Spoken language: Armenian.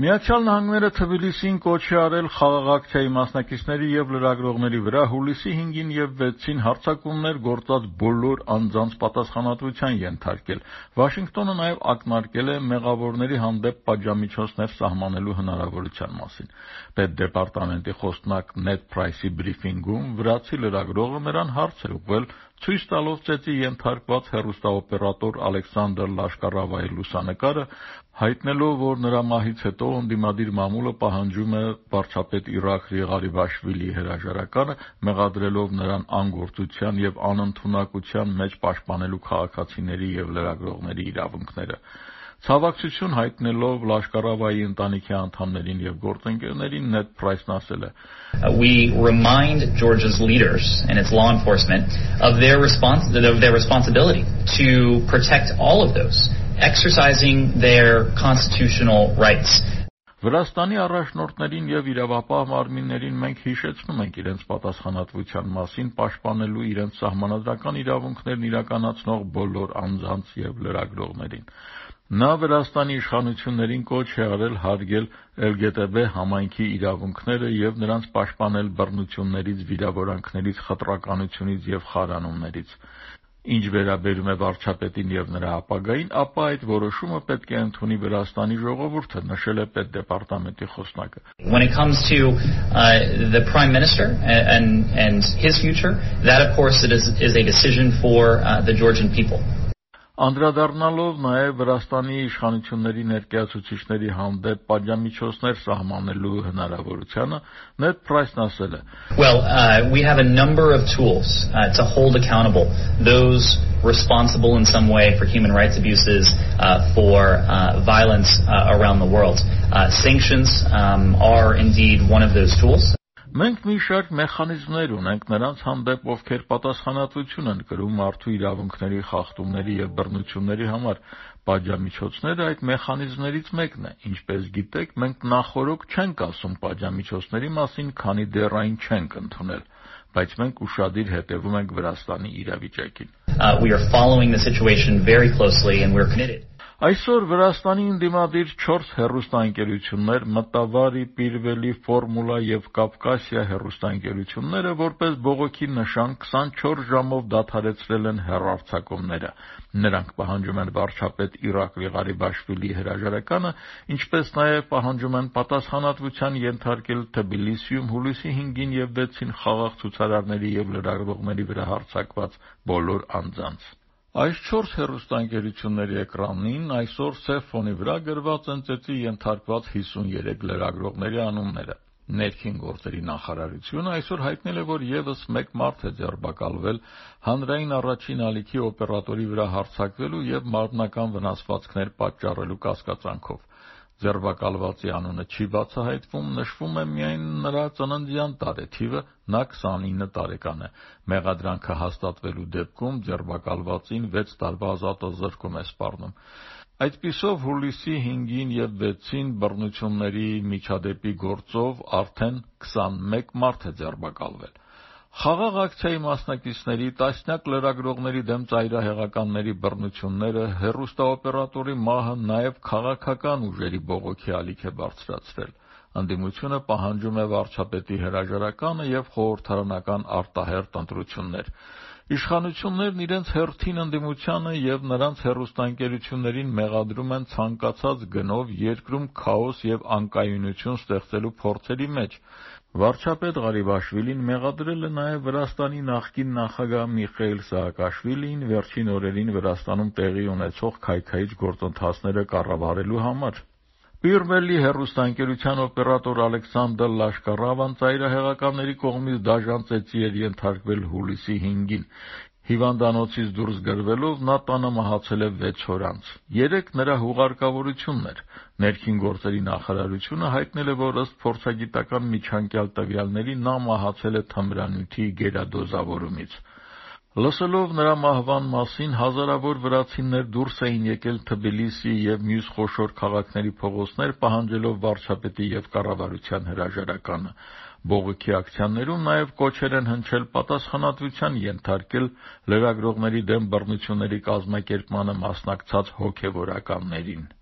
Միացյալ Նահանգները Թբիլիսին կոչ է արել խաղաղակցիայի մասնակիցների և լրագրողների վրա հուլիսի 5-ին և 6-ին հարձակումներ գործած բոլոր անձանց պատասխանատվության ենթարկել։ Վաշինգտոնը նաև ակնարկել է մեղավորների հանդեպ պատժամիջոցներ սահմանելու հնարավորության մասին։ Պետդեպարտամենտի խոսնակ Նեդ Պրայսի բրիֆինգում վրացի լրագրողը նրան հարց էր ուղղել, ցույց տալով ծեծի ենթարկված հեռուստաօպերատոր Ալեքսանդր Լաշկարավայի լուսանկարը, հայտնելով, որ նրա մահից հետո ընդդիմադիր մամուլը պահանջում է վարչապետ Իրաքլի Ղարիբաշվիլիի հրաժարականը, մեղադրելով նրան անգործության և անընդունակության մեջ պաշտպանելու քաղաքացիների և լրագրողների իրավունքները։ Ցավակցություն հայտնելով Լաշկարավայի ընտանիքի անդամներին և գործընկերներին Նեդ Պրայսն ասել է. We remind Georgia's leaders and its law enforcement of their responsibility to protect all of those, exercising their constitutional rights. Վրաստանի առաջնորդներին և իրավապահ մարմիններին մենք հիշեցնում ենք իրենց պատասխանատվության մասին պաշտպանելու իրենց սահմանադրական իրավունքներն իրականացնող բոլոր անձանց և լրագրողներին։ Նա Վրաստանի իշխանություններին կոչ է արել հարգել LGTB համայնքի իրավունքները և նրանց պաշտպանել բռնություններից, վիրավորանքներից, խտրականությունից և խարանումներից։ Ինչ վերաբերում է վարչապետին և նրա ապագային, ապա այդ որոշումը պետք է ընդունի Վրաստանի ժողովուրդը, նշել է պետդեպարտամենտի խոսնակը։ When it comes to the Prime Minister and his future, that of course is a decision for the Georgian people. Անդրադառնալով նաև Վրաստանի իշխանությունների ներկայացուցիչների հանդեպ պատժամիջոցներ սահմանելու հնարավորությանը, Նեդ Պրայսն ասել է. Well, we have a number of tools to hold accountable those responsible in some way for human rights abuses, for violence around the world. Sanctions are indeed one of those tools. Մենք մի շարք մեխանիզմներ ունենք նրանց հանդեպ, ովքեր պատասխանատվություն են կրում մարդու իրավունքների խախտումների և բռնությունների համար։ Պատժամիջոցները այդ մեխանիզմներից մեկն է։ Ինչպես գիտեք, մենք նախօրոք չենք ասում պատժամիջոցների մասին, քանի դեռ այն չենք ընդունել, բայց մենք ուշադիր հետևում ենք Վրաստանի իրավիճակին։ We are following the situation very closely and we're committed. Այսօր Վրաստանի ընդդիմադիր 4 հեռուստաընկերություններ՝ Մտավարի, Պիրվելի, Ֆորմուլա և Կավկասիա հեռուստաընկերությունները, որպես բողոքի նշան 24 ժամով դադարեցրել են հեռարձակումները։ Նրանք պահանջում են վարչապետ Իրաքլի Ղարիբաշվիլիի հրաժարականը, ինչպես նաև պահանջում են պատասխանատվության ենթարկել Թբիլիսիում հուլիսի 5-ին և 6-ին խաղաղ ցուցարարների և լրագրողների վրա հարձակված բոլոր անձանց։ Այս 4 հեռուստաընկերությունների էկրանին այսօր սև ֆոնի վրա գրված են ծեծի ենթարկված 53 լրագրողների անունները։ Ներքին գործերի նախարարությունը այսօր հայտնել է, որ եւս մեկ մարդ է ձերբակալվել հանրային առաջին ալիքի օպերատորի վրա հարձակվելու եւ մարմնական վնասվածքներ պատճառելու կասկածանքով։ Ձերբակալվածի անունը չի բացահայտվում, նշվում է միայն նրա ծննդյան տարեթիվը, նա 29 տարեկան է։ Մեղադրանքը հաստատվելու դեպքում ձերբակալվածին 6 տարվա ազատազրկում է սպառնում։ Այդպիսով հուլիսի 5-ին և 6-ին բռնությունների միջադեպի գործով արդեն 21 մարդ է ձերբակալվել։ Խաղաղ ակցիայի մասնակիցների, տասնյակ լրագրողների դեմ ծայրահեղականների բռնությունները, հեռուստաօպերատորի մահը նաև քաղաքական ուժերի բողոքի ալիք է բարձրացրել։ Ընդդիմությունը պահանջում է վարչապետի հրաժարականը և խորհրդարանական արտահերթ ընտրություններ։ Իշխանություններն իրենց հերթին ընդդիմությանը և նրանց հեռուստաընկերություններին մեղադրում են ցանկացած գնով երկրում քաոս և անկայունություն ստեղծելու փորձերի մեջ։ Վարչապետ Ղարիբաշվիլին մեղադրել է նաև Վրաստանի նախկին նախագահ Միխեիլ Սաակաշվիլիին վերջին օրերին Վրաստանում տեղի ունեցող քայքայիչ գործընթացները կառավարելու համար։ Պիրվելի հեռուստաընկերության օպերատոր Ալեքսանդր Լաշկարավան ծայրահեղականների կողմից դաժան ծեծի էր ենթարկվել հուլիսի 5-ին։ Հիվանդանոցից դուրս գրվելով նա տանը մահացել է 6 օր անց։ Երեկ նրա հուղարկավորությունն էր։ Ներքին գործերի նախարարությունը հայտնել է, որ ըստ փորձագիտական միջանկյալ տվյալների նա մահացել է թմրանյութի գերադոզավորումից։ Լսելով նրա մահվան մասին հազարավոր վրացիներ դուրս էին եկել Թբիլիսի և մյուս խոշոր քաղաքների փողոցներ, պահանջելով վարչապետի և կառավարության հրաժարականը։ Բողոքի ակցիաներում նաև կոչեր են հնչել պատասխանատվության ենթարկել լրագրողների դեմ բռնությունների կազմակերպմանը մասնակցած հոգևորականներին։